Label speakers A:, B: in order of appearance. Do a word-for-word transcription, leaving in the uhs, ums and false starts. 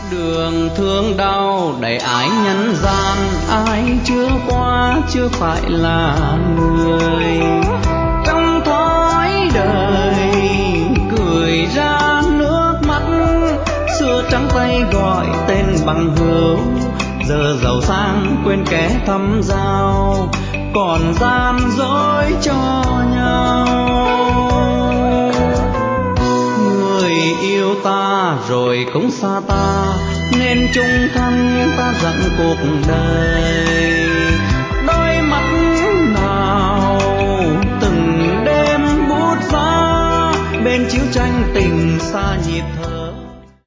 A: Đường thương đau đầy ái nhân gian, ai chưa qua chưa phải là người. Trong thói đời cười ra nước mắt, xưa trắng tay gọi tên bằng hữu, giờ giàu sang quên kẻ thăm giao, còn gian dối cho nhau. Người yêu ta rồi cũng xa ta, nên chung thân ta dặn cuộc đời.